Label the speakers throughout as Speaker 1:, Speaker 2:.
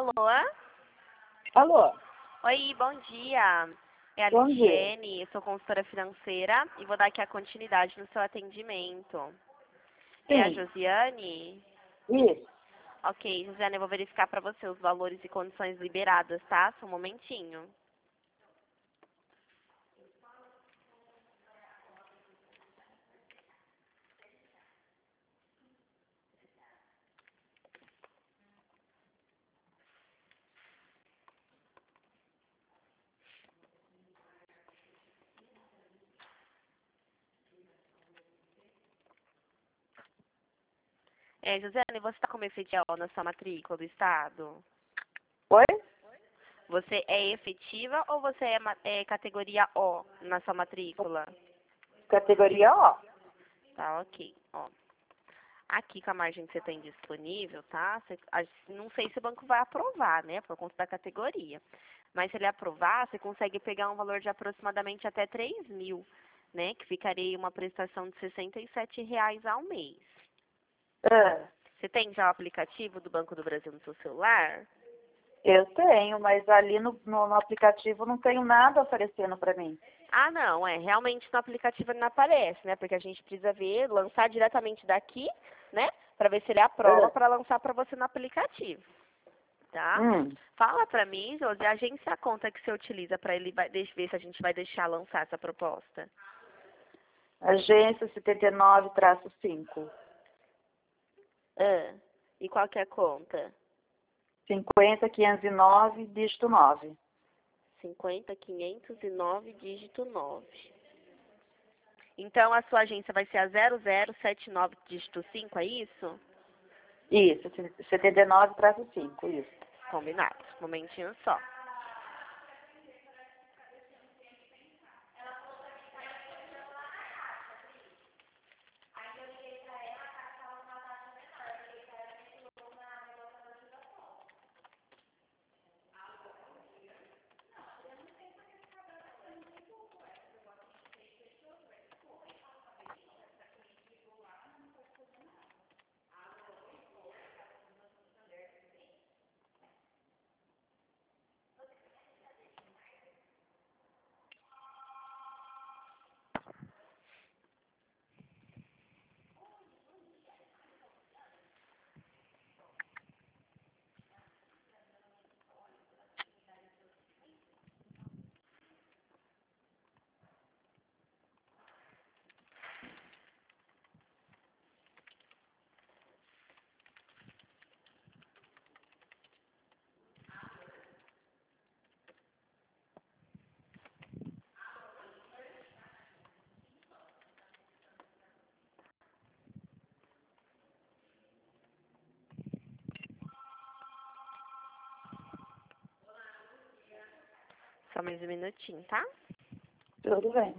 Speaker 1: Alô?
Speaker 2: Alô,
Speaker 1: Oi, bom dia. É a
Speaker 2: bom dia.
Speaker 1: Lidiane, eu sou consultora financeira e vou dar aqui a continuidade no seu atendimento. É a
Speaker 2: Sim,
Speaker 1: Josiane?
Speaker 2: isso.
Speaker 1: Ok, Josiane, eu vou verificar para você os valores e condições liberadas, tá? Só um momentinho. Josiane, você está com efetivo na sua matrícula do Estado?
Speaker 2: Oi?
Speaker 1: Você é efetiva ou você é categoria O na sua matrícula?
Speaker 2: Categoria O.
Speaker 1: Tá, ok. Ó, aqui com a margem que você tem disponível, tá? Não sei se o banco vai aprovar, né? Por conta da categoria. Mas se ele aprovar, você consegue pegar um valor de aproximadamente até 3 mil, né? Que ficaria uma prestação de R$ 67 ao mês.
Speaker 2: Ah,
Speaker 1: Você tem já o aplicativo do Banco do Brasil no seu celular?
Speaker 2: eu tenho, mas ali no aplicativo não tenho nada oferecendo para mim.
Speaker 1: Ah, não, realmente no aplicativo ele não aparece, né? Porque a gente precisa ver, lançar diretamente daqui, né? Para ver se ele aprova
Speaker 2: Ah,
Speaker 1: para lançar para você no aplicativo, tá?
Speaker 2: hum,
Speaker 1: Fala para mim, Josi, a agência a conta que você utiliza para ele ver se a gente vai deixar lançar essa proposta.
Speaker 2: agência 79-5.
Speaker 1: Ah, e qual que é a conta?
Speaker 2: 50-509, dígito 9.
Speaker 1: 50.509, dígito 9. Então, a sua agência vai ser a 0079, dígito 5, é isso?
Speaker 2: Isso, 79-5, isso.
Speaker 1: Combinado. Um momentinho só. Só mais um minutinho, tá?
Speaker 2: Tudo bem.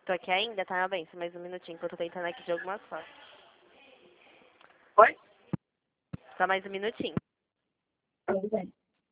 Speaker 1: Tô aqui ainda, tá, meu bem? Só mais um minutinho que eu tô tentando aqui de algumas formas.
Speaker 2: Oi?
Speaker 1: Só mais um minutinho.
Speaker 2: Tudo bem.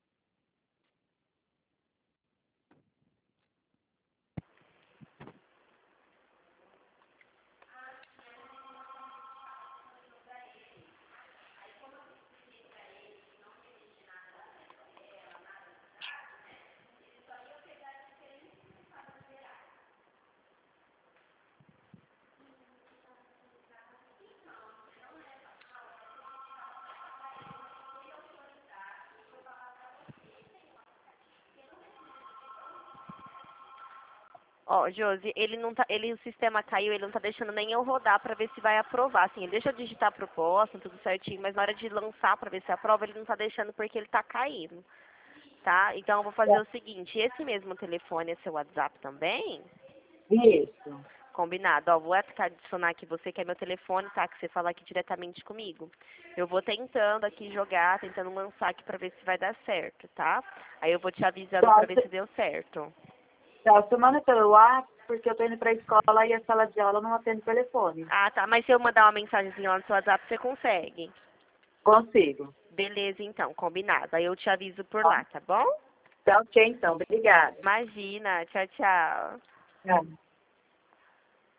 Speaker 1: Ó, Josi, ele não tá, o sistema caiu, ele não tá deixando nem eu rodar pra ver se vai aprovar. Assim, ele deixa eu digitar a proposta, tudo certinho, mas na hora de lançar pra ver se aprova, ele não tá deixando porque ele tá caindo, tá? Então eu vou fazer o seguinte, esse mesmo telefone é seu WhatsApp também?
Speaker 2: Isso.
Speaker 1: Combinado. Ó, vou adicionar aqui você, que é meu telefone, tá? Que você fala aqui diretamente comigo. Eu vou tentando aqui jogar, tentando lançar aqui pra ver se vai dar certo, tá? Aí eu vou te avisando pra
Speaker 2: Tá,
Speaker 1: ver se deu certo.
Speaker 2: você manda pelo WhatsApp, porque eu tô indo pra escola e a sala de aula não atende telefone.
Speaker 1: Ah, tá. Mas se eu mandar uma mensagenzinha lá no seu WhatsApp, você consegue?
Speaker 2: Consigo.
Speaker 1: Beleza, então. Combinado. Aí eu te aviso por
Speaker 2: Tá,
Speaker 1: lá, tá bom?
Speaker 2: tá ok, então. Obrigada.
Speaker 1: Imagina. Tchau, tchau.
Speaker 2: Tchau.